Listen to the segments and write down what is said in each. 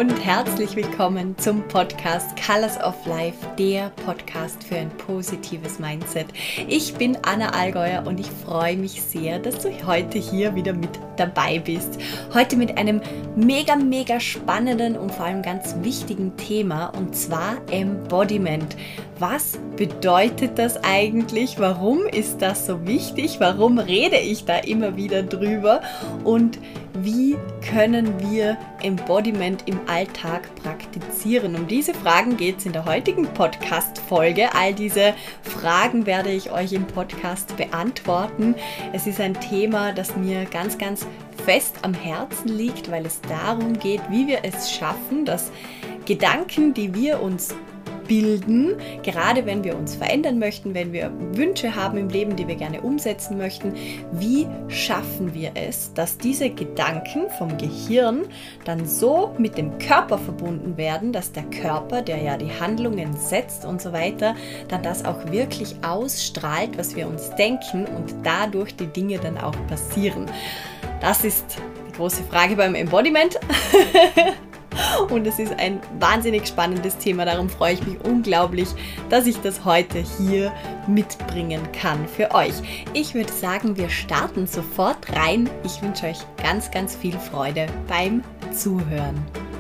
und herzlich willkommen zum Podcast Colors of Life, der Podcast für ein positives Mindset. Ich bin Anna Allgäuer und ich freue mich sehr, dass du heute hier wieder mit dabei bist. Heute mit einem mega spannenden und vor allem ganz wichtigen Thema, und zwar Embodiment. Was bedeutet das eigentlich? Warum ist das so wichtig? Warum rede ich da immer wieder drüber? Und wie können wir Embodiment im Alltag praktizieren? Um diese Fragen geht es in der heutigen Podcast-Folge. All diese Fragen werde ich euch im Podcast beantworten. Es ist ein Thema, das mir ganz fest am Herzen liegt, weil es darum geht, wie wir es schaffen, dass Gedanken, die wir uns bilden, gerade wenn wir uns verändern möchten, wenn wir Wünsche haben im Leben, die wir gerne umsetzen möchten, wie schaffen wir es, dass diese Gedanken vom Gehirn dann so mit dem Körper verbunden werden, dass der Körper, der ja die Handlungen setzt und so weiter, dann das auch wirklich ausstrahlt, was wir uns denken, und dadurch die Dinge dann auch passieren. Das ist die große Frage beim Embodiment. Und es ist ein wahnsinnig spannendes Thema, darum freue ich mich unglaublich, dass ich das heute hier mitbringen kann für euch. Ich würde sagen, wir starten sofort rein. Ich wünsche euch ganz viel Freude beim Zuhören.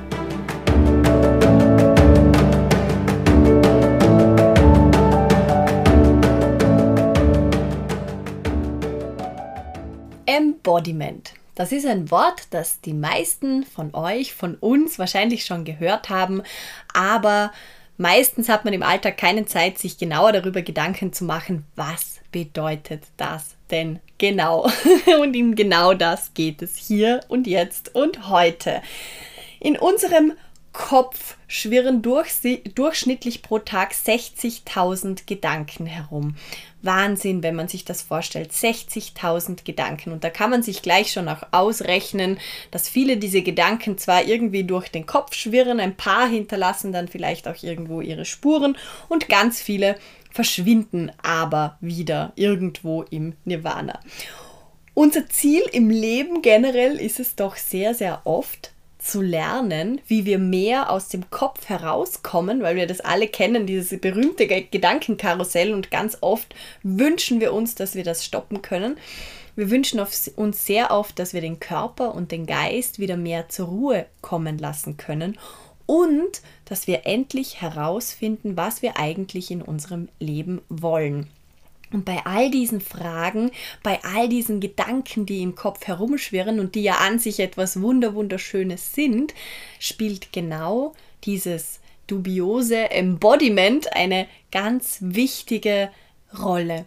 Embodiment. Das ist ein Wort, das die meisten von euch, von uns wahrscheinlich schon gehört haben, aber meistens hat man im Alltag keine Zeit, sich genauer darüber Gedanken zu machen, was bedeutet das denn genau? Und um genau das geht es hier und jetzt und heute. In unserem Kopf schwirren durchschnittlich pro Tag 60.000 Gedanken herum. Wahnsinn, wenn man sich das vorstellt. 60.000 Gedanken. Und da kann man sich gleich schon auch ausrechnen, dass viele diese Gedanken zwar irgendwie durch den Kopf schwirren, ein paar hinterlassen dann vielleicht auch irgendwo ihre Spuren und ganz viele verschwinden aber wieder irgendwo im Nirvana. Unser Ziel im Leben generell ist es doch sehr oft, zu lernen, wie wir mehr aus dem Kopf herauskommen, weil wir das alle kennen, dieses berühmte Gedankenkarussell, und ganz oft wünschen wir uns, dass wir das stoppen können. Wir wünschen uns sehr oft, dass wir den Körper und den Geist wieder mehr zur Ruhe kommen lassen können und dass wir endlich herausfinden, was wir eigentlich in unserem Leben wollen. Und bei all diesen Fragen, bei all diesen Gedanken, die im Kopf herumschwirren und die ja an sich etwas Wunderschönes sind, spielt genau dieses dubiose Embodiment eine ganz wichtige Rolle.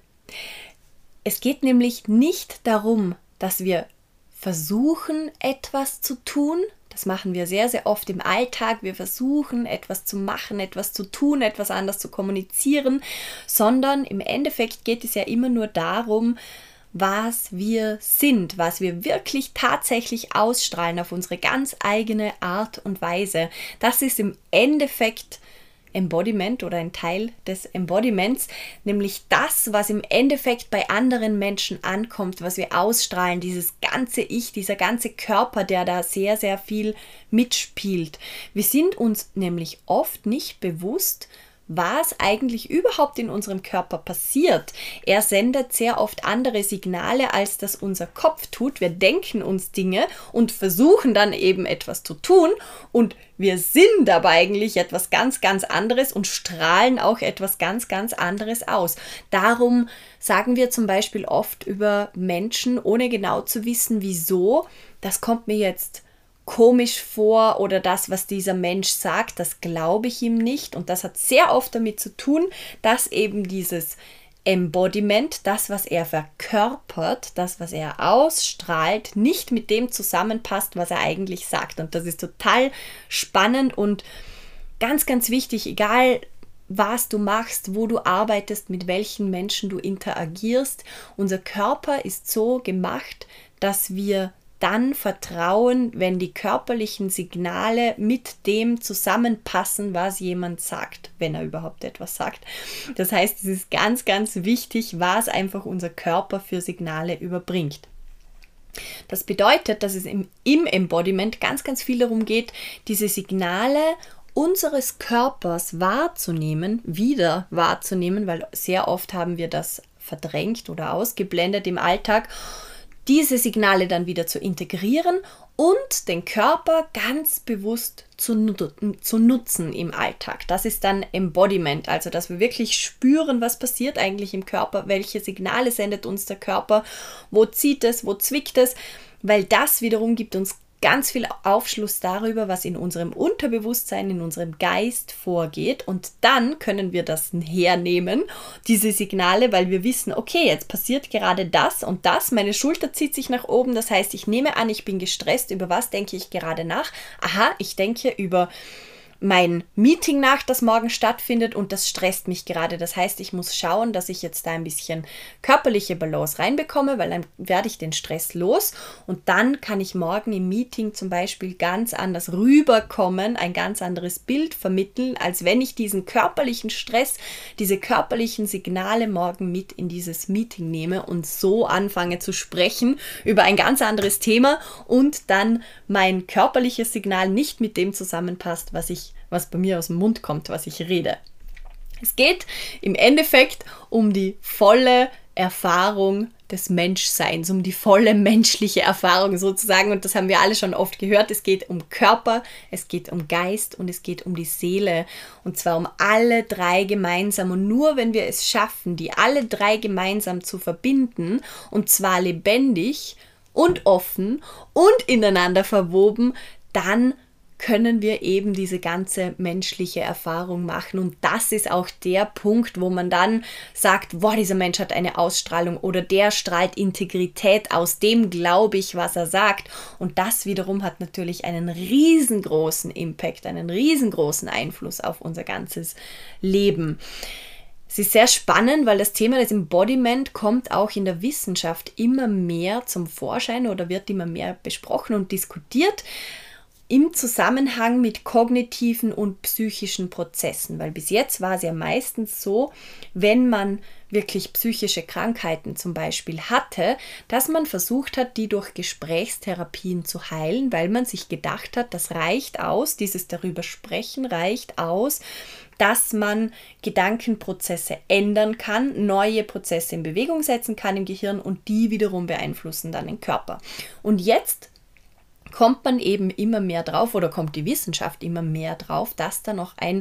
Es geht nämlich nicht darum, dass wir versuchen, etwas zu tun. Das machen wir sehr oft im Alltag. Wir versuchen, etwas zu machen, etwas zu tun, etwas anders zu kommunizieren, sondern im Endeffekt geht es ja immer nur darum, was wir sind, was wir wirklich tatsächlich ausstrahlen auf unsere ganz eigene Art und Weise. Das ist im Endeffekt Embodiment oder ein Teil des Embodiments, nämlich das, was im Endeffekt bei anderen Menschen ankommt, was wir ausstrahlen, dieses ganze Ich, dieser ganze Körper, der da sehr viel mitspielt. Wir sind uns nämlich oft nicht bewusst, was eigentlich überhaupt in unserem Körper passiert. Er sendet sehr oft andere Signale, als das unser Kopf tut. Wir denken uns Dinge und versuchen dann eben etwas zu tun, und wir sind aber eigentlich etwas ganz anderes und strahlen auch etwas ganz anderes aus. Darum sagen wir zum Beispiel oft über Menschen, ohne genau zu wissen, wieso, das kommt mir jetzt komisch vor, oder das, was dieser Mensch sagt, das glaube ich ihm nicht. Und das hat sehr oft damit zu tun, dass eben dieses Embodiment, das, was er verkörpert, das, was er ausstrahlt, nicht mit dem zusammenpasst, was er eigentlich sagt. Und das ist total spannend und ganz wichtig, egal was du machst, wo du arbeitest, mit welchen Menschen du interagierst. Unser Körper ist so gemacht, dass wir dann vertrauen, wenn die körperlichen Signale mit dem zusammenpassen, was jemand sagt, wenn er überhaupt etwas sagt. Das heißt, es ist ganz wichtig, was einfach unser Körper für Signale überbringt. Das bedeutet, dass es im Embodiment ganz, ganz viel darum geht, diese Signale unseres Körpers wieder wahrzunehmen, weil sehr oft haben wir das verdrängt oder ausgeblendet im Alltag, diese Signale dann wieder zu integrieren und den Körper ganz bewusst zu nutzen im Alltag. Das ist dann Embodiment, also dass wir wirklich spüren, was passiert eigentlich im Körper, welche Signale sendet uns der Körper, wo zieht es, wo zwickt es, weil das wiederum gibt uns ganz viel Aufschluss darüber, was in unserem Unterbewusstsein, in unserem Geist vorgeht, und dann können wir das hernehmen, diese Signale, weil wir wissen, okay, jetzt passiert gerade das und das, meine Schulter zieht sich nach oben, das heißt, ich nehme an, ich bin gestresst, über was denke ich gerade nach? Aha, ich denke über mein Meeting nach, das morgen stattfindet, und das stresst mich gerade. Das heißt, ich muss schauen, dass ich jetzt da ein bisschen körperliche Balance reinbekomme, weil dann werde ich den Stress los und dann kann ich morgen im Meeting zum Beispiel ganz anders rüberkommen, ein ganz anderes Bild vermitteln, als wenn ich diesen körperlichen Stress, diese körperlichen Signale morgen mit in dieses Meeting nehme und so anfange zu sprechen über ein ganz anderes Thema und dann mein körperliches Signal nicht mit dem zusammenpasst, was bei mir aus dem Mund kommt, was ich rede. Es geht im Endeffekt um die volle Erfahrung des Menschseins, um die volle menschliche Erfahrung sozusagen, und das haben wir alle schon oft gehört. Es geht um Körper, es geht um Geist und es geht um die Seele, und zwar um alle drei gemeinsam, und nur wenn wir es schaffen, die alle drei gemeinsam zu verbinden, und zwar lebendig und offen und ineinander verwoben, dann können wir eben diese ganze menschliche Erfahrung machen. Und das ist auch der Punkt, wo man dann sagt, boah, dieser Mensch hat eine Ausstrahlung oder der strahlt Integrität aus, dem glaube ich, was er sagt. Und das wiederum hat natürlich einen riesengroßen Impact, einen riesengroßen Einfluss auf unser ganzes Leben. Es ist sehr spannend, weil das Thema des Embodiment kommt auch in der Wissenschaft immer mehr zum Vorschein oder wird immer mehr besprochen und diskutiert im Zusammenhang mit kognitiven und psychischen Prozessen, weil bis jetzt war es ja meistens so, wenn man wirklich psychische Krankheiten zum Beispiel hatte, dass man versucht hat, die durch Gesprächstherapien zu heilen, weil man sich gedacht hat, das reicht aus, dieses darüber sprechen reicht aus, dass man Gedankenprozesse ändern kann, neue Prozesse in Bewegung setzen kann im Gehirn und die wiederum beeinflussen dann den Körper. Und jetzt kommt man eben immer mehr drauf oder kommt die Wissenschaft immer mehr drauf, dass da noch ein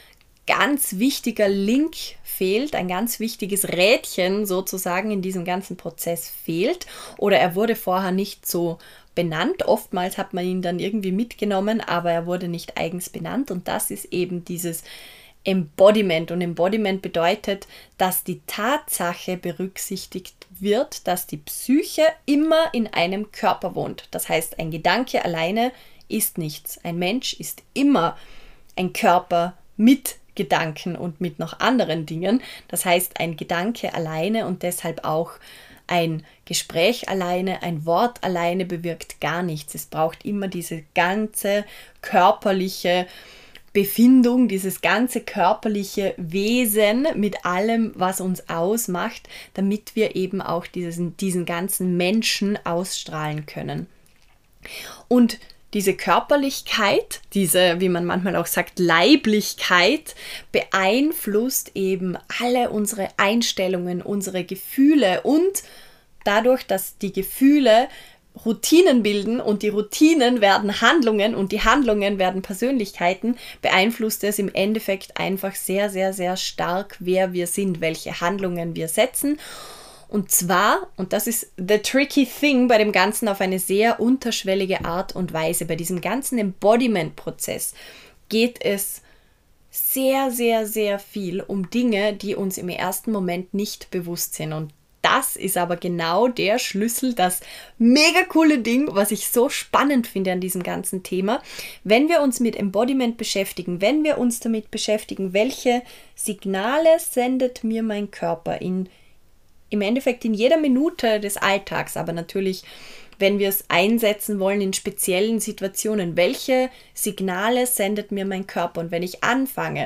ganz wichtiger Link fehlt, ein ganz wichtiges Rädchen sozusagen in diesem ganzen Prozess fehlt, oder er wurde vorher nicht so benannt. Oftmals hat man ihn dann irgendwie mitgenommen, aber er wurde nicht eigens benannt, und das ist eben dieses Embodiment. Und Embodiment bedeutet, dass die Tatsache berücksichtigt wird, dass die Psyche immer in einem Körper wohnt. Das heißt, ein Gedanke alleine ist nichts. Ein Mensch ist immer ein Körper mit Gedanken und mit noch anderen Dingen. Das heißt, ein Gedanke alleine und deshalb auch ein Gespräch alleine, ein Wort alleine bewirkt gar nichts. Es braucht immer diese ganze körperliche Befindung, dieses ganze körperliche Wesen mit allem, was uns ausmacht, damit wir eben auch diesen ganzen Menschen ausstrahlen können. Und diese Körperlichkeit, diese, wie man manchmal auch sagt, Leiblichkeit, beeinflusst eben alle unsere Einstellungen, unsere Gefühle, und dadurch, dass die Gefühle Routinen bilden und die Routinen werden Handlungen und die Handlungen werden Persönlichkeiten, beeinflusst es im Endeffekt einfach sehr, sehr, sehr stark, wer wir sind, welche Handlungen wir setzen. Und zwar, und das ist the tricky thing bei dem Ganzen, auf eine sehr unterschwellige Art und Weise, bei diesem ganzen Embodiment-Prozess geht es sehr, sehr, sehr viel um Dinge, die uns im ersten Moment nicht bewusst sind. Und das ist aber genau der Schlüssel, das mega coole Ding, was ich so spannend finde an diesem ganzen Thema. Wenn wir uns mit Embodiment beschäftigen, wenn wir uns damit beschäftigen, welche Signale sendet mir mein Körper im Endeffekt in jeder Minute des Alltags, aber natürlich, wenn wir es einsetzen wollen in speziellen Situationen, welche Signale sendet mir mein Körper? Und wenn ich anfange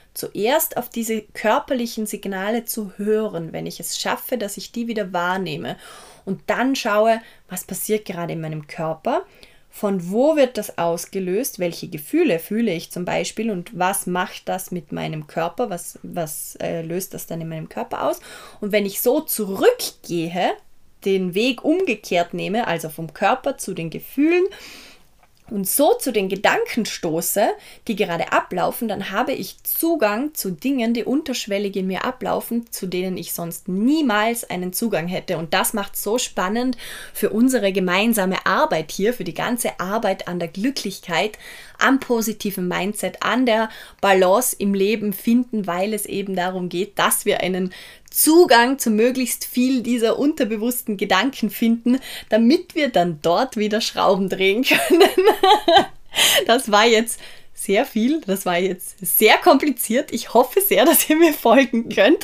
zuerst auf diese körperlichen Signale zu hören, wenn ich es schaffe, dass ich die wieder wahrnehme und dann schaue, was passiert gerade in meinem Körper, von wo wird das ausgelöst, welche Gefühle fühle ich zum Beispiel und was macht das mit meinem Körper, was löst das dann in meinem Körper aus. Und wenn ich so zurückgehe, den Weg umgekehrt nehme, also vom Körper zu den Gefühlen, und so zu den Gedanken stoße, die gerade ablaufen, dann habe ich Zugang zu Dingen, die unterschwellig in mir ablaufen, zu denen ich sonst niemals einen Zugang hätte. Und das macht so spannend für unsere gemeinsame Arbeit hier, für die ganze Arbeit an der Glücklichkeit, am positiven Mindset, an der Balance im Leben finden, weil es eben darum geht, dass wir einen Zugang zu möglichst viel dieser unterbewussten Gedanken finden, damit wir dann dort wieder Schrauben drehen können. Das war jetzt sehr viel, das war jetzt sehr kompliziert. Ich hoffe sehr, dass ihr mir folgen könnt.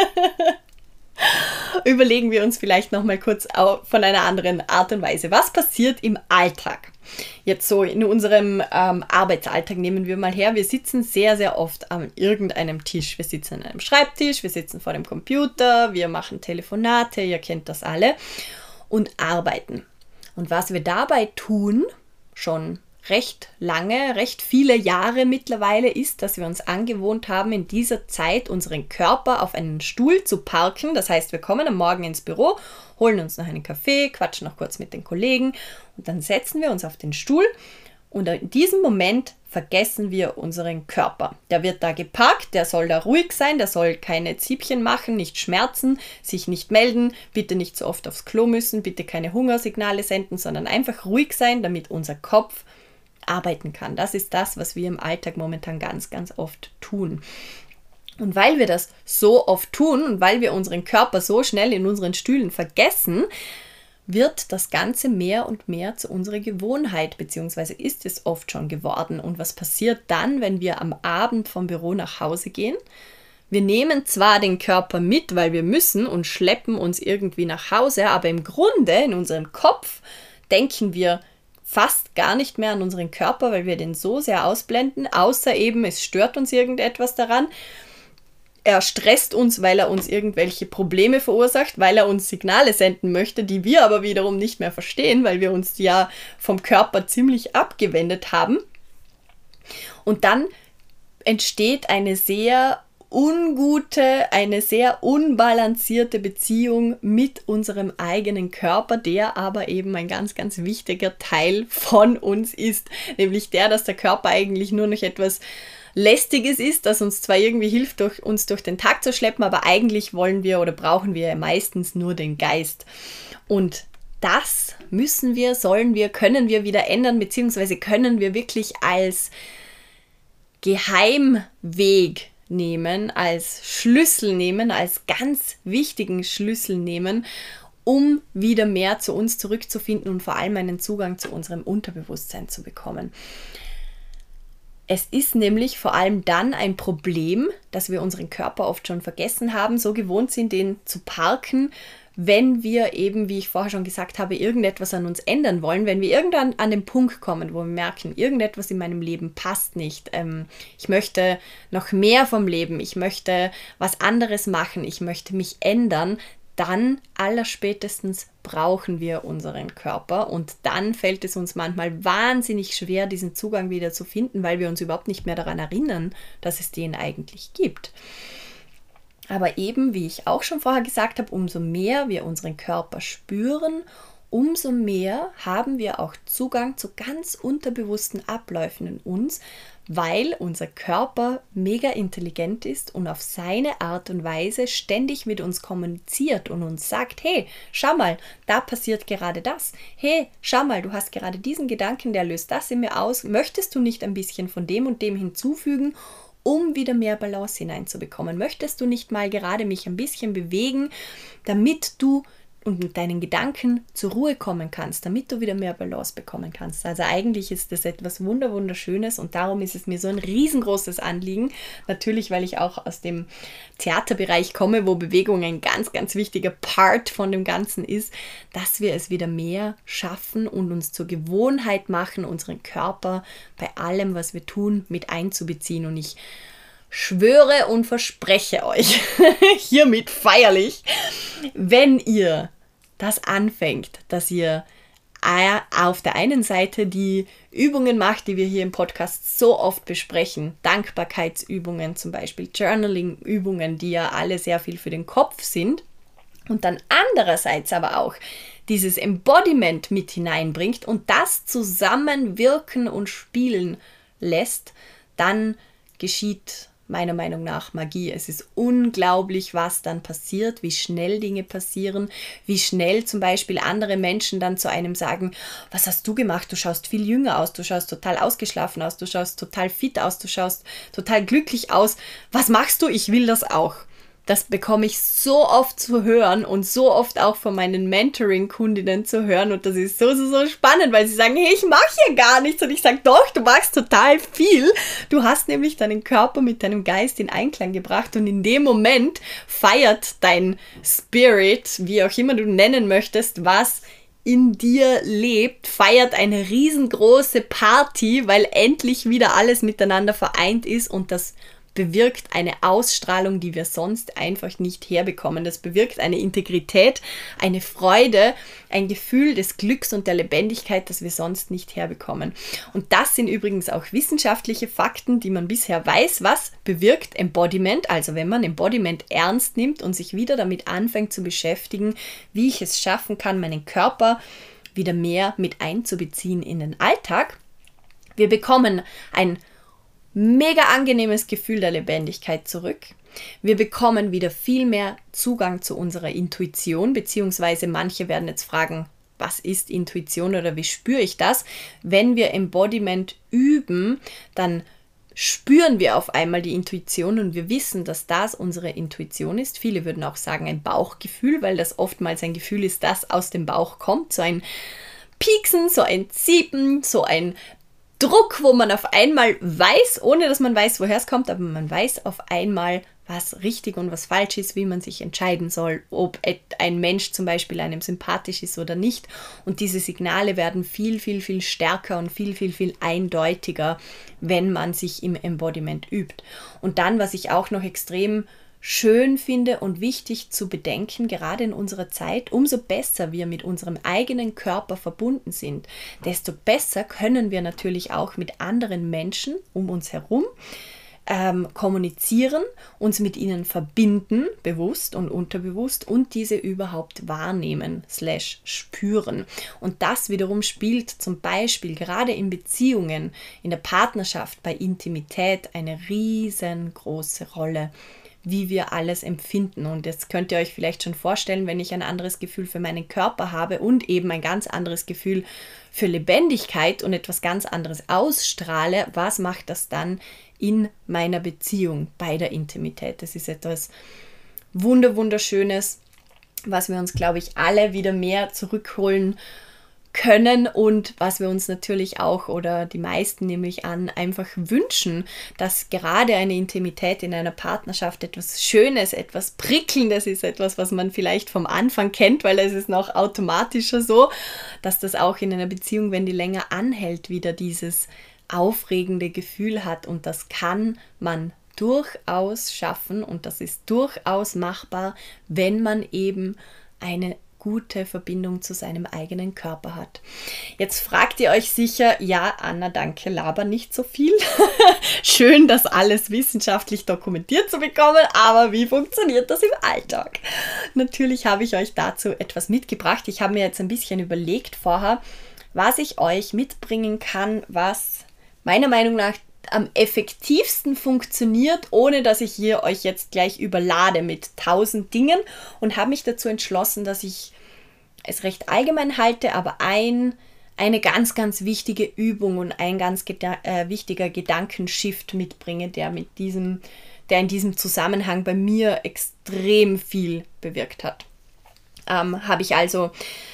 Überlegen wir uns vielleicht nochmal kurz von einer anderen Art und Weise. Was passiert im Alltag? Jetzt so in unserem Arbeitsalltag nehmen wir mal her, wir sitzen sehr, sehr oft an irgendeinem Tisch. Wir sitzen an einem Schreibtisch, wir sitzen vor dem Computer, wir machen Telefonate, ihr kennt das alle, und arbeiten. Und was wir dabei tun, schon recht lange, recht viele Jahre mittlerweile, ist, dass wir uns angewohnt haben, in dieser Zeit unseren Körper auf einen Stuhl zu parken. Das heißt, wir kommen am Morgen ins Büro, holen uns noch einen Kaffee, quatschen noch kurz mit den Kollegen und dann setzen wir uns auf den Stuhl und in diesem Moment vergessen wir unseren Körper. Der wird da geparkt, der soll da ruhig sein, der soll keine Ziebchen machen, nicht schmerzen, sich nicht melden, bitte nicht so oft aufs Klo müssen, bitte keine Hungersignale senden, sondern einfach ruhig sein, damit unser Kopf arbeiten kann. Das ist das, was wir im Alltag momentan ganz, ganz oft tun. Und weil wir das so oft tun und weil wir unseren Körper so schnell in unseren Stühlen vergessen, wird das Ganze mehr und mehr zu unserer Gewohnheit, beziehungsweise ist es oft schon geworden. Und was passiert dann, wenn wir am Abend vom Büro nach Hause gehen? Wir nehmen zwar den Körper mit, weil wir müssen und schleppen uns irgendwie nach Hause, aber im Grunde, in unserem Kopf, denken wir fast gar nicht mehr an unseren Körper, weil wir den so sehr ausblenden, außer eben, es stört uns irgendetwas daran. Er stresst uns, weil er uns irgendwelche Probleme verursacht, weil er uns Signale senden möchte, die wir aber wiederum nicht mehr verstehen, weil wir uns ja vom Körper ziemlich abgewendet haben. Und dann entsteht eine sehr ungute, eine sehr unbalancierte Beziehung mit unserem eigenen Körper, der aber eben ein ganz, ganz wichtiger Teil von uns ist. Nämlich der, dass der Körper eigentlich nur noch etwas Lästiges ist, das uns zwar irgendwie hilft, uns durch den Tag zu schleppen, aber eigentlich wollen wir oder brauchen wir meistens nur den Geist. Und das müssen wir, sollen wir, können wir wieder ändern, beziehungsweise können wir wirklich als Geheimweg nehmen, als Schlüssel nehmen, als ganz wichtigen Schlüssel nehmen, um wieder mehr zu uns zurückzufinden und vor allem einen Zugang zu unserem Unterbewusstsein zu bekommen. Es ist nämlich vor allem dann ein Problem, dass wir unseren Körper oft schon vergessen haben, so gewohnt sind, den zu parken, wenn wir eben, wie ich vorher schon gesagt habe, irgendetwas an uns ändern wollen, wenn wir irgendwann an den Punkt kommen, wo wir merken, irgendetwas in meinem Leben passt nicht, ich möchte noch mehr vom Leben, ich möchte was anderes machen, ich möchte mich ändern, dann allerspätestens brauchen wir unseren Körper und dann fällt es uns manchmal wahnsinnig schwer, diesen Zugang wieder zu finden, weil wir uns überhaupt nicht mehr daran erinnern, dass es den eigentlich gibt. Aber eben, wie ich auch schon vorher gesagt habe, umso mehr wir unseren Körper spüren, umso mehr haben wir auch Zugang zu ganz unterbewussten Abläufen in uns, weil unser Körper mega intelligent ist und auf seine Art und Weise ständig mit uns kommuniziert und uns sagt, hey, schau mal, da passiert gerade das. Hey, schau mal, du hast gerade diesen Gedanken, der löst das in mir aus. Möchtest du nicht ein bisschen von dem und dem hinzufügen, um wieder mehr Balance hineinzubekommen? Möchtest du nicht mal gerade mich ein bisschen bewegen, damit du und mit deinen Gedanken zur Ruhe kommen kannst, damit du wieder mehr Balance bekommen kannst? Also eigentlich ist das etwas Wunderschönes und darum ist es mir so ein riesengroßes Anliegen. Natürlich, weil ich auch aus dem Theaterbereich komme, wo Bewegung ein ganz, ganz wichtiger Part von dem Ganzen ist, dass wir es wieder mehr schaffen und uns zur Gewohnheit machen, unseren Körper bei allem, was wir tun, mit einzubeziehen. Und ich schwöre und verspreche euch hiermit feierlich, wenn ihr das anfängt, dass ihr auf der einen Seite die Übungen macht, die wir hier im Podcast so oft besprechen, Dankbarkeitsübungen zum Beispiel, Journaling-Übungen, die ja alle sehr viel für den Kopf sind, und dann andererseits aber auch dieses Embodiment mit hineinbringt und das zusammenwirken und spielen lässt, dann geschieht meiner Meinung nach Magie. Es ist unglaublich, was dann passiert, wie schnell Dinge passieren, wie schnell zum Beispiel andere Menschen dann zu einem sagen, was hast du gemacht? Du schaust viel jünger aus, du schaust total ausgeschlafen aus, du schaust total fit aus, du schaust total glücklich aus. Was machst du? Ich will das auch. Das bekomme ich so oft zu hören und so oft auch von meinen Mentoring-Kundinnen zu hören. Und das ist so spannend, weil sie sagen, hey, ich mache hier gar nichts. Und ich sage, doch, du machst total viel. Du hast nämlich deinen Körper mit deinem Geist in Einklang gebracht. Und in dem Moment feiert dein Spirit, wie auch immer du nennen möchtest, was in dir lebt, feiert eine riesengroße Party, weil endlich wieder alles miteinander vereint ist und das bewirkt eine Ausstrahlung, die wir sonst einfach nicht herbekommen. Das bewirkt eine Integrität, eine Freude, ein Gefühl des Glücks und der Lebendigkeit, das wir sonst nicht herbekommen. Und das sind übrigens auch wissenschaftliche Fakten, die man bisher weiß, was bewirkt Embodiment. Also wenn man Embodiment ernst nimmt und sich wieder damit anfängt zu beschäftigen, wie ich es schaffen kann, meinen Körper wieder mehr mit einzubeziehen in den Alltag. Wir bekommen ein mega angenehmes Gefühl der Lebendigkeit zurück. Wir bekommen wieder viel mehr Zugang zu unserer Intuition, beziehungsweise manche werden jetzt fragen, was ist Intuition oder wie spüre ich das? Wenn wir Embodiment üben, dann spüren wir auf einmal die Intuition und wir wissen, dass das unsere Intuition ist. Viele würden auch sagen ein Bauchgefühl, weil das oftmals ein Gefühl ist, das aus dem Bauch kommt. So ein Pieksen, so ein Ziepen, so ein Druck, wo man auf einmal weiß, ohne dass man weiß, woher es kommt, aber man weiß auf einmal, was richtig und was falsch ist, wie man sich entscheiden soll, ob ein Mensch zum Beispiel einem sympathisch ist oder nicht. Und diese Signale werden viel stärker und viel eindeutiger, wenn man sich im Embodiment übt. Und dann, was ich auch noch extrem schön finde und wichtig zu bedenken, gerade in unserer Zeit, umso besser wir mit unserem eigenen Körper verbunden sind, desto besser können wir natürlich auch mit anderen Menschen um uns herum kommunizieren, uns mit ihnen verbinden, bewusst und unterbewusst, und diese überhaupt wahrnehmen / spüren. Und das wiederum spielt zum Beispiel gerade in Beziehungen, in der Partnerschaft, bei Intimität eine riesengroße Rolle, wie wir alles empfinden. Und jetzt könnt ihr euch vielleicht schon vorstellen, wenn ich ein anderes Gefühl für meinen Körper habe und eben ein ganz anderes Gefühl für Lebendigkeit und etwas ganz anderes ausstrahle, was macht das dann in meiner Beziehung bei der Intimität? Das ist etwas Wunderschönes, was wir uns, glaube ich, alle wieder mehr zurückholen können und was wir uns natürlich auch, oder die meisten nehme ich an, einfach wünschen, dass gerade eine Intimität in einer Partnerschaft etwas Schönes, etwas Prickelndes ist, etwas, was man vielleicht vom Anfang kennt, weil es ist noch automatischer so, dass das auch in einer Beziehung, wenn die länger anhält, wieder dieses aufregende Gefühl hat, und das kann man durchaus schaffen und das ist durchaus machbar, wenn man eben eine gute Verbindung zu seinem eigenen Körper hat. Jetzt fragt ihr euch sicher, ja, Anna, danke, laber nicht so viel. Schön, das alles wissenschaftlich dokumentiert zu bekommen, aber wie funktioniert das im Alltag? Natürlich habe ich euch dazu etwas mitgebracht. Ich habe mir jetzt ein bisschen überlegt vorher, was ich euch mitbringen kann, was meiner Meinung nach am effektivsten funktioniert, ohne dass ich hier euch jetzt gleich überlade mit 1000 Dingen, und habe mich dazu entschlossen, dass ich es recht allgemein halte, aber eine ganz wichtige Übung und ein ganz wichtiger Gedankenshift mitbringe, der in diesem Zusammenhang bei mir extrem viel bewirkt hat. Habe ich also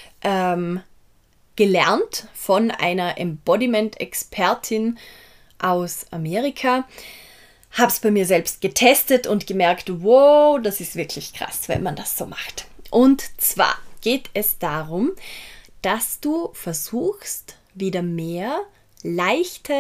gelernt von einer Embodiment-Expertin aus Amerika, habe es bei mir selbst getestet und gemerkt, wow, das ist wirklich krass, wenn man das so macht. Und zwar geht es darum, dass du versuchst, wieder mehr leichte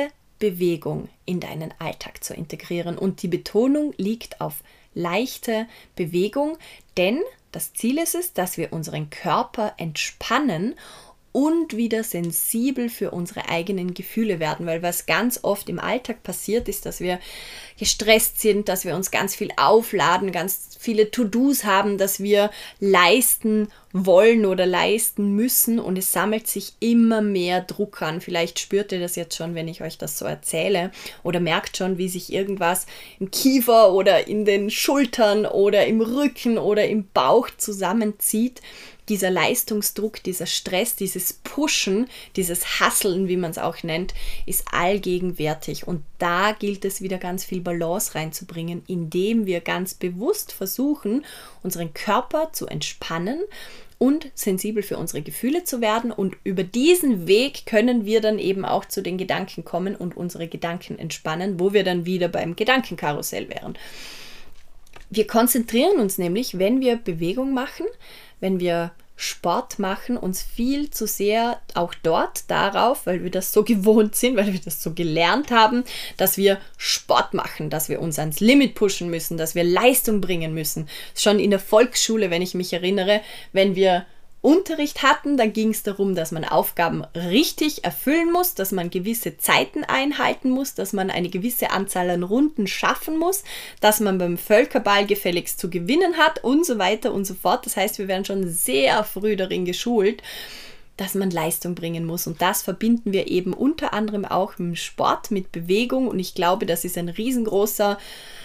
Bewegung in deinen Alltag zu integrieren. Und die Betonung liegt auf leichte Bewegung, denn das Ziel ist es, dass wir unseren Körper entspannen und wieder sensibel für unsere eigenen Gefühle werden, weil was ganz oft im Alltag passiert ist, dass wir gestresst sind, dass wir uns ganz viel aufladen, ganz viele To-Dos haben, dass wir leisten wollen oder leisten müssen und es sammelt sich immer mehr Druck an. Vielleicht spürt ihr das jetzt schon, wenn ich euch das so erzähle oder merkt schon, wie sich irgendwas im Kiefer oder in den Schultern oder im Rücken oder im Bauch zusammenzieht. Dieser Leistungsdruck, dieser Stress, dieses Pushen, dieses Hustlen, wie man es auch nennt, ist allgegenwärtig. Und da gilt es wieder ganz viel Balance reinzubringen, indem wir ganz bewusst versuchen, unseren Körper zu entspannen und sensibel für unsere Gefühle zu werden. Und über diesen Weg können wir dann eben auch zu den Gedanken kommen und unsere Gedanken entspannen, wo wir dann wieder beim Gedankenkarussell wären. Wir konzentrieren uns nämlich, wenn wir Bewegung machen, wenn wir Sport machen, uns viel zu sehr auch dort darauf, weil wir das so gewohnt sind, weil wir das so gelernt haben, dass wir Sport machen, dass wir uns ans Limit pushen müssen, dass wir Leistung bringen müssen. Schon in der Volksschule, wenn ich mich erinnere, wenn wir Unterricht hatten, dann ging es darum, dass man Aufgaben richtig erfüllen muss, dass man gewisse Zeiten einhalten muss, dass man eine gewisse Anzahl an Runden schaffen muss, dass man beim Völkerball gefälligst zu gewinnen hat und so weiter und so fort. Das heißt, wir werden schon sehr früh darin geschult, dass man Leistung bringen muss. Und das verbinden wir eben unter anderem auch mit Sport, mit Bewegung. Und ich glaube, das ist ein riesengroßer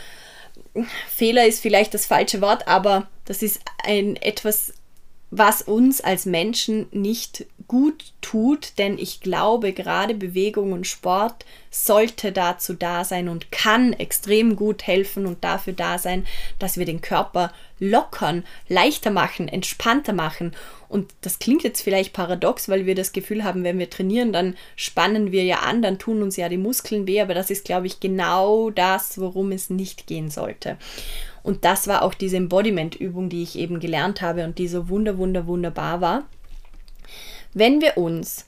Fehler, ist vielleicht das falsche Wort, aber das ist etwas, was uns als Menschen nicht gut tut, denn ich glaube, gerade Bewegung und Sport sollte dazu da sein und kann extrem gut helfen und dafür da sein, dass wir den Körper lockern, leichter machen, entspannter machen. Und das klingt jetzt vielleicht paradox, weil wir das Gefühl haben, wenn wir trainieren, dann spannen wir ja an, dann tun uns ja die Muskeln weh, aber das ist, glaube ich, genau das, worum es nicht gehen sollte. Und das war auch diese Embodiment-Übung, die ich eben gelernt habe und die so wunderbar war. Wenn wir uns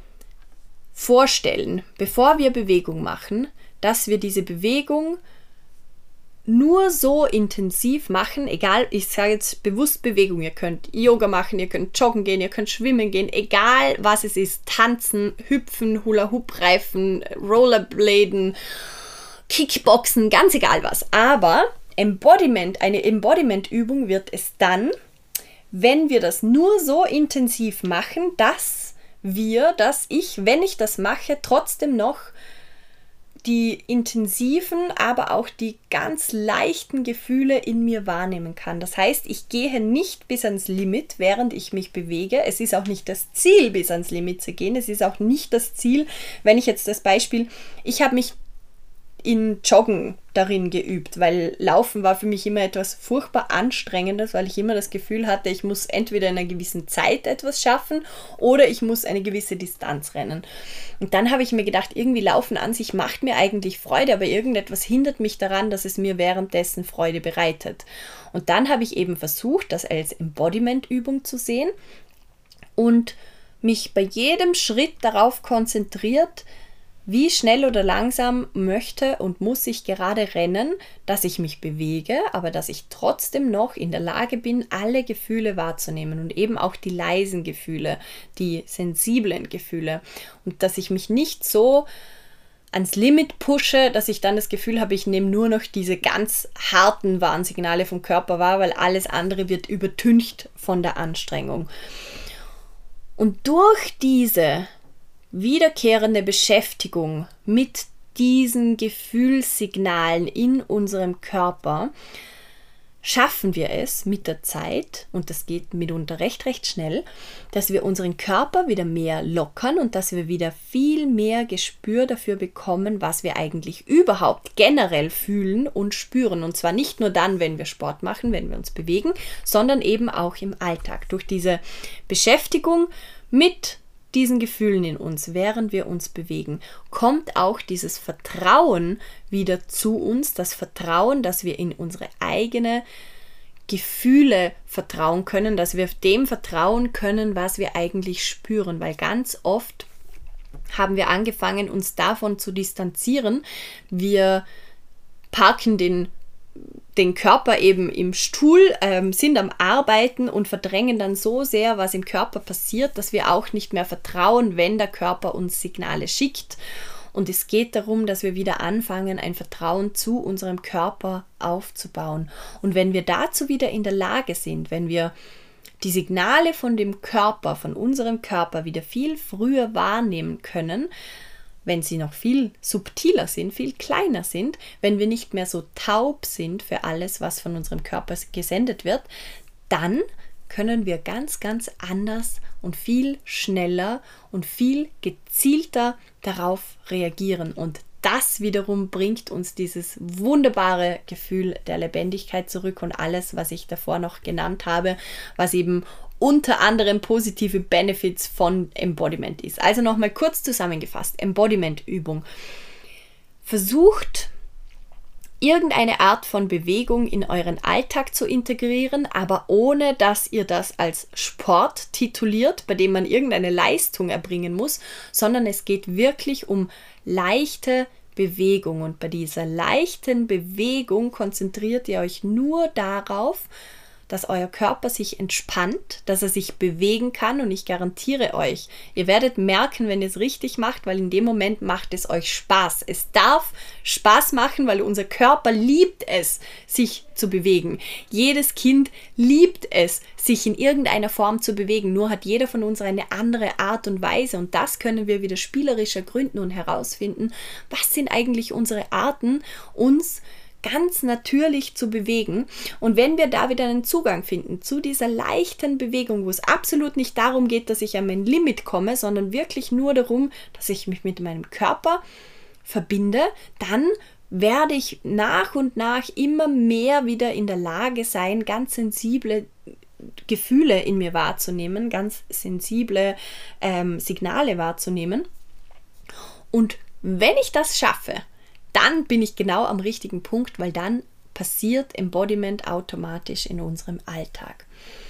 vorstellen, bevor wir Bewegung machen, dass wir diese Bewegung nur so intensiv machen, egal, ich sage jetzt bewusst Bewegung, ihr könnt Yoga machen, ihr könnt joggen gehen, ihr könnt schwimmen gehen, egal was es ist, tanzen, hüpfen, Hula-Hoop-Reifen, Rollerbladen, Kickboxen, ganz egal was, aber eine Embodiment-Übung wird es dann, wenn wir das nur so intensiv machen, dass ich, wenn ich das mache, trotzdem noch die intensiven, aber auch die ganz leichten Gefühle in mir wahrnehmen kann. Das heißt, ich gehe nicht bis ans Limit, während ich mich bewege. Es ist auch nicht das Ziel, bis ans Limit zu gehen. Es ist auch nicht das Ziel, wenn ich jetzt das Beispiel, ich habe mich in Joggen darin geübt, weil Laufen war für mich immer etwas furchtbar Anstrengendes, weil ich immer das Gefühl hatte, ich muss entweder in einer gewissen Zeit etwas schaffen oder ich muss eine gewisse Distanz rennen. Und dann habe ich mir gedacht, irgendwie Laufen an sich macht mir eigentlich Freude, aber irgendetwas hindert mich daran, dass es mir währenddessen Freude bereitet. Und dann habe ich eben versucht, das als Embodiment-Übung zu sehen und mich bei jedem Schritt darauf konzentriert, wie schnell oder langsam möchte und muss ich gerade rennen, dass ich mich bewege, aber dass ich trotzdem noch in der Lage bin, alle Gefühle wahrzunehmen und eben auch die leisen Gefühle, die sensiblen Gefühle und dass ich mich nicht so ans Limit pushe, dass ich dann das Gefühl habe, ich nehme nur noch diese ganz harten Warnsignale vom Körper wahr, weil alles andere wird übertüncht von der Anstrengung. Und durch diese wiederkehrende Beschäftigung mit diesen Gefühlssignalen in unserem Körper schaffen wir es mit der Zeit, und das geht mitunter recht schnell, dass wir unseren Körper wieder mehr lockern und dass wir wieder viel mehr Gespür dafür bekommen, was wir eigentlich überhaupt generell fühlen und spüren. Und zwar nicht nur dann, wenn wir Sport machen, wenn wir uns bewegen, sondern eben auch im Alltag. Durch diese Beschäftigung mit diesen Gefühlen in uns, während wir uns bewegen, kommt auch dieses Vertrauen wieder zu uns, das Vertrauen, dass wir in unsere eigenen Gefühle vertrauen können, dass wir dem vertrauen können, was wir eigentlich spüren, weil ganz oft haben wir angefangen, uns davon zu distanzieren. Wir parken den Körper eben im Stuhl, sind am Arbeiten und verdrängen dann so sehr, was im Körper passiert, dass wir auch nicht mehr vertrauen, wenn der Körper uns Signale schickt. Und es geht darum, dass wir wieder anfangen, ein Vertrauen zu unserem Körper aufzubauen. Und wenn wir dazu wieder in der Lage sind, wenn wir die Signale von dem Körper, von unserem Körper wieder viel früher wahrnehmen können, wenn sie noch viel subtiler sind, viel kleiner sind, wenn wir nicht mehr so taub sind für alles, was von unserem Körper gesendet wird, dann können wir ganz, ganz anders und viel schneller und viel gezielter darauf reagieren. Und das wiederum bringt uns dieses wunderbare Gefühl der Lebendigkeit zurück und alles, was ich davor noch genannt habe, was eben unter anderem positive Benefits von Embodiment ist. Also nochmal kurz zusammengefasst, Embodiment-Übung. Versucht, irgendeine Art von Bewegung in euren Alltag zu integrieren, aber ohne, dass ihr das als Sport tituliert, bei dem man irgendeine Leistung erbringen muss, sondern es geht wirklich um leichte Bewegung. Und bei dieser leichten Bewegung konzentriert ihr euch nur darauf, dass euer Körper sich entspannt, dass er sich bewegen kann, und ich garantiere euch, ihr werdet merken, wenn ihr es richtig macht, weil in dem Moment macht es euch Spaß. Es darf Spaß machen, weil unser Körper liebt es, sich zu bewegen. Jedes Kind liebt es, sich in irgendeiner Form zu bewegen, nur hat jeder von uns eine andere Art und Weise, und das können wir wieder spielerisch ergründen und herausfinden, was sind eigentlich unsere Arten, uns ganz natürlich zu bewegen. Und wenn wir da wieder einen Zugang finden zu dieser leichten Bewegung, wo es absolut nicht darum geht, dass ich an mein Limit komme, sondern wirklich nur darum, dass ich mich mit meinem Körper verbinde, dann werde ich nach und nach immer mehr wieder in der Lage sein, ganz sensible Gefühle in mir wahrzunehmen, ganz sensible Signale wahrzunehmen. Und wenn ich das schaffe, dann bin ich genau am richtigen Punkt, weil dann passiert Embodiment automatisch in unserem Alltag.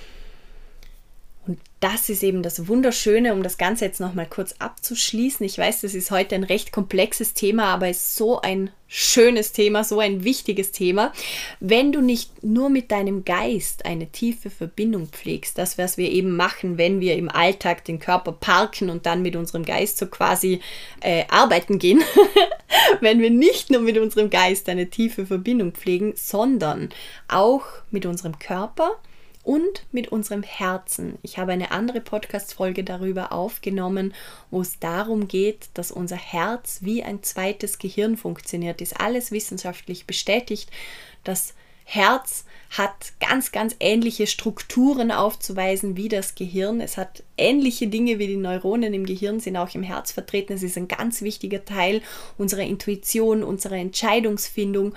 Und das ist eben das Wunderschöne, um das Ganze jetzt nochmal kurz abzuschließen. Ich weiß, das ist heute ein recht komplexes Thema, aber es ist so ein schönes Thema, so ein wichtiges Thema. Wenn du nicht nur mit deinem Geist eine tiefe Verbindung pflegst, das, was wir eben machen, wenn wir im Alltag den Körper parken und dann mit unserem Geist so quasi arbeiten gehen, wenn wir nicht nur mit unserem Geist eine tiefe Verbindung pflegen, sondern auch mit unserem Körper und mit unserem Herzen. Ich habe eine andere Podcast-Folge darüber aufgenommen, wo es darum geht, dass unser Herz wie ein zweites Gehirn funktioniert. Ist alles wissenschaftlich bestätigt. Das Herz hat ganz, ganz ähnliche Strukturen aufzuweisen wie das Gehirn. Es hat ähnliche Dinge wie die Neuronen im Gehirn, sind auch im Herz vertreten. Es ist ein ganz wichtiger Teil unserer Intuition, unserer Entscheidungsfindung.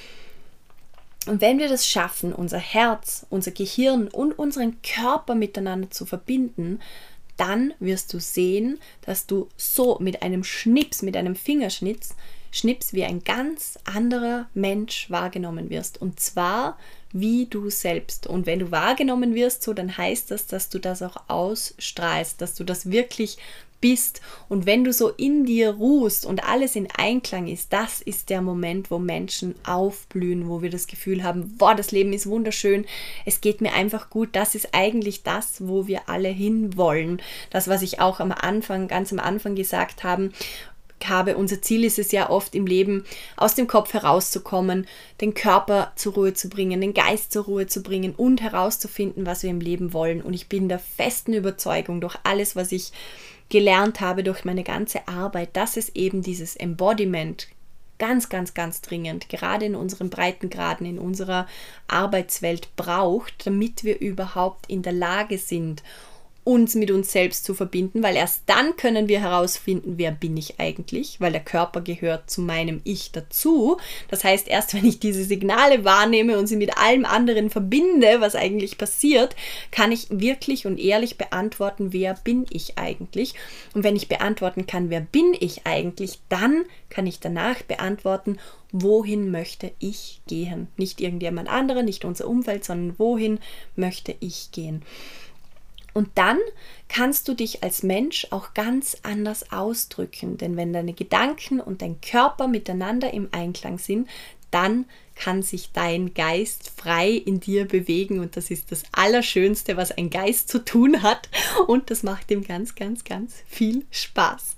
Und wenn wir das schaffen, unser Herz, unser Gehirn und unseren Körper miteinander zu verbinden, dann wirst du sehen, dass du so mit einem Schnips, mit einem Fingerschnips wie ein ganz anderer Mensch wahrgenommen wirst. Und zwar wie du selbst. Und wenn du wahrgenommen wirst, so, dann heißt das, dass du das auch ausstrahlst, dass du das wirklich bist. Und wenn du so in dir ruhst und alles in Einklang ist, das ist der Moment, wo Menschen aufblühen, wo wir das Gefühl haben, boah, das Leben ist wunderschön, es geht mir einfach gut. Das ist eigentlich das, wo wir alle hinwollen. Das, was ich auch ganz am Anfang gesagt habe, unser Ziel ist es ja oft im Leben, aus dem Kopf herauszukommen, den Körper zur Ruhe zu bringen, den Geist zur Ruhe zu bringen und herauszufinden, was wir im Leben wollen. Und ich bin der festen Überzeugung, durch alles, was ich gelernt habe, durch meine ganze Arbeit, dass es eben dieses Embodiment ganz, ganz, ganz dringend, gerade in unseren Breitengraden, in unserer Arbeitswelt braucht, damit wir überhaupt in der Lage sind, uns mit uns selbst zu verbinden, weil erst dann können wir herausfinden, wer bin ich eigentlich, weil der Körper gehört zu meinem Ich dazu. Das heißt, erst wenn ich diese Signale wahrnehme und sie mit allem anderen verbinde, was eigentlich passiert, kann ich wirklich und ehrlich beantworten, wer bin ich eigentlich. Und wenn ich beantworten kann, wer bin ich eigentlich, dann kann ich danach beantworten, wohin möchte ich gehen. Nicht irgendjemand anderer, nicht unser Umfeld, sondern wohin möchte ich gehen. Und dann kannst du dich als Mensch auch ganz anders ausdrücken, denn wenn deine Gedanken und dein Körper miteinander im Einklang sind, dann kann sich dein Geist frei in dir bewegen und das ist das Allerschönste, was ein Geist zu tun hat und das macht ihm ganz, ganz, ganz viel Spaß.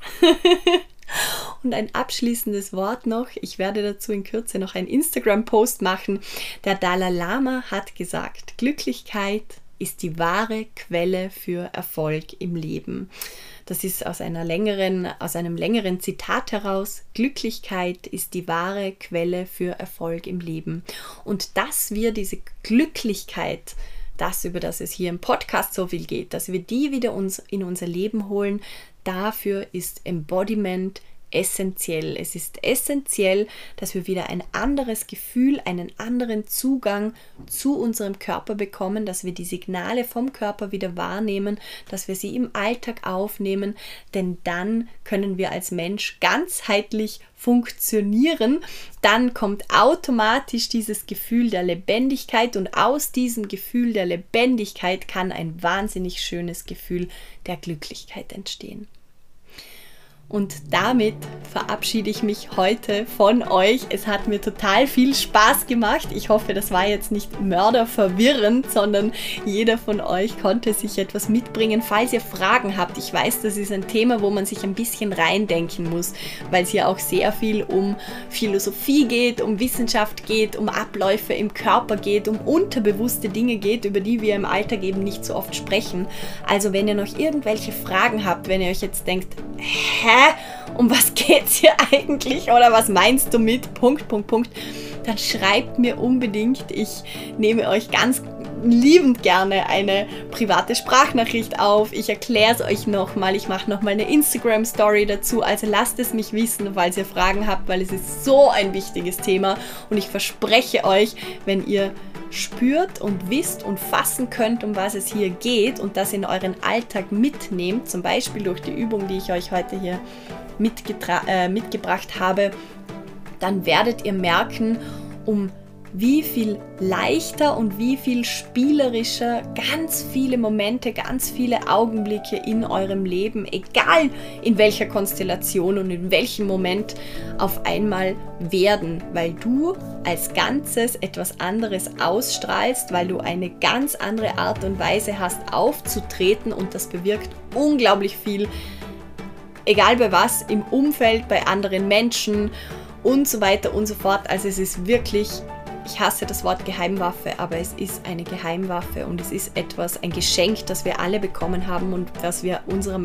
Und ein abschließendes Wort noch, ich werde dazu in Kürze noch einen Instagram-Post machen. Der Dalai Lama hat gesagt, Glücklichkeit ist die wahre Quelle für Erfolg im Leben. Das ist aus einem längeren Zitat heraus. Glücklichkeit ist die wahre Quelle für Erfolg im Leben. Und dass wir diese Glücklichkeit, über das es hier im Podcast so viel geht, dass wir die wieder in unser Leben holen, dafür ist Embodiment essentiell. Es ist essentiell, dass wir wieder ein anderes Gefühl, einen anderen Zugang zu unserem Körper bekommen, dass wir die Signale vom Körper wieder wahrnehmen, dass wir sie im Alltag aufnehmen, denn dann können wir als Mensch ganzheitlich funktionieren. Dann kommt automatisch dieses Gefühl der Lebendigkeit und aus diesem Gefühl der Lebendigkeit kann ein wahnsinnig schönes Gefühl der Glücklichkeit entstehen. Und damit verabschiede ich mich heute von euch. Es hat mir total viel Spaß gemacht. Ich hoffe, das war jetzt nicht mörderverwirrend, sondern jeder von euch konnte sich etwas mitbringen. Falls ihr Fragen habt, ich weiß, das ist ein Thema, wo man sich ein bisschen reindenken muss, weil es hier auch sehr viel um Philosophie geht, um Wissenschaft geht, um Abläufe im Körper geht, um unterbewusste Dinge geht, über die wir im Alltag eben nicht so oft sprechen. Also wenn ihr noch irgendwelche Fragen habt, wenn ihr euch jetzt denkt, um was geht's hier eigentlich oder was meinst du mit ... dann schreibt mir unbedingt. Ich nehme euch ganz liebend gerne eine private Sprachnachricht auf. Ich erkläre es euch nochmal. Ich mache nochmal eine Instagram-Story dazu. Also lasst es mich wissen, falls ihr Fragen habt, weil es ist so ein wichtiges Thema und ich verspreche euch, wenn ihr spürt und wisst und fassen könnt, um was es hier geht und das in euren Alltag mitnehmt, zum Beispiel durch die Übung, die ich euch heute hier mitgebracht habe, dann werdet ihr merken, um wie viel leichter und wie viel spielerischer ganz viele Momente, ganz viele Augenblicke in eurem Leben, egal in welcher Konstellation und in welchem Moment, auf einmal werden, weil du als Ganzes etwas anderes ausstrahlst, weil du eine ganz andere Art und Weise hast aufzutreten und das bewirkt unglaublich viel, egal bei was, im Umfeld, bei anderen Menschen und so weiter und so fort. Also es ist wirklich, ich hasse das Wort Geheimwaffe, aber es ist eine Geheimwaffe und es ist etwas, ein Geschenk, das wir alle bekommen haben und das wir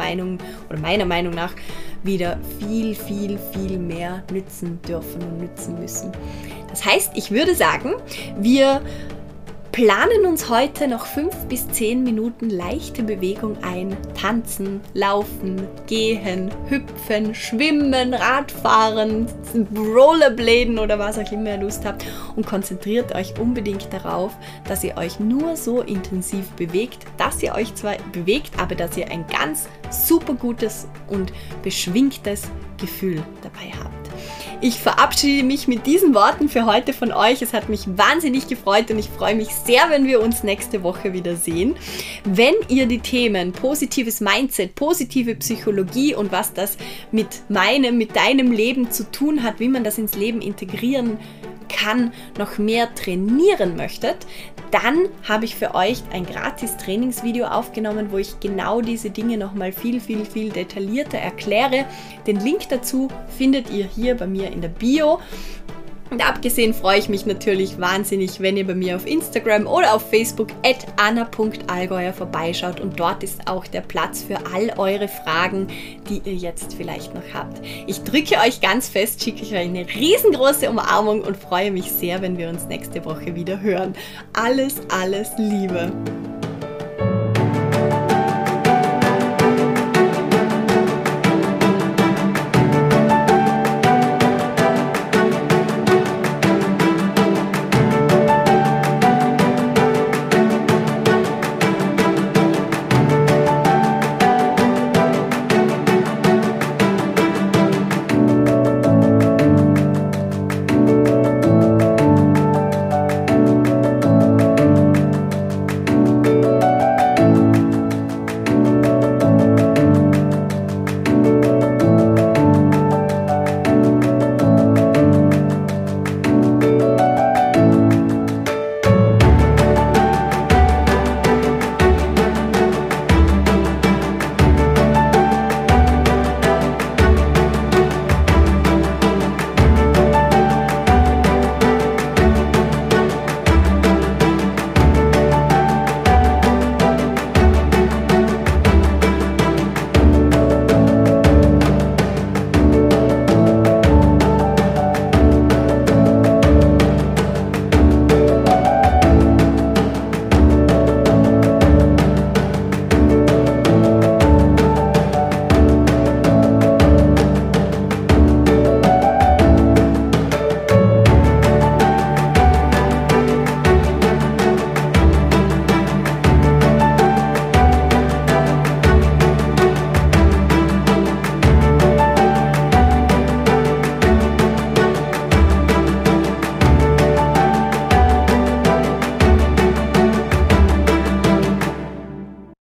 meiner Meinung nach wieder viel, viel, viel mehr nützen dürfen und nützen müssen. Das heißt, ich würde sagen, wir planen uns heute noch 5 bis 10 Minuten leichte Bewegung ein. Tanzen, laufen, gehen, hüpfen, schwimmen, Radfahren, Rollerbladen oder was auch immer ihr Lust habt. Und konzentriert euch unbedingt darauf, dass ihr euch nur so intensiv bewegt, dass ihr euch zwar bewegt, aber dass ihr ein ganz super gutes und beschwingtes Gefühl dabei habt. Ich verabschiede mich mit diesen Worten für heute von euch. Es hat mich wahnsinnig gefreut und ich freue mich sehr, wenn wir uns nächste Woche wieder sehen. Wenn ihr die Themen positives Mindset, positive Psychologie und was das mit deinem Leben zu tun hat, wie man das ins Leben integrieren kann, noch mehr trainieren möchtet, dann habe ich für euch ein gratis Trainingsvideo aufgenommen, wo ich genau diese Dinge nochmal viel, viel, viel detaillierter erkläre. Den Link dazu findet ihr hier bei mir in der Bio. Und abgesehen freue ich mich natürlich wahnsinnig, wenn ihr bei mir auf Instagram oder auf Facebook @anna.allgäuer vorbeischaut und dort ist auch der Platz für all eure Fragen, die ihr jetzt vielleicht noch habt. Ich drücke euch ganz fest, schicke euch eine riesengroße Umarmung und freue mich sehr, wenn wir uns nächste Woche wieder hören. Alles, alles Liebe!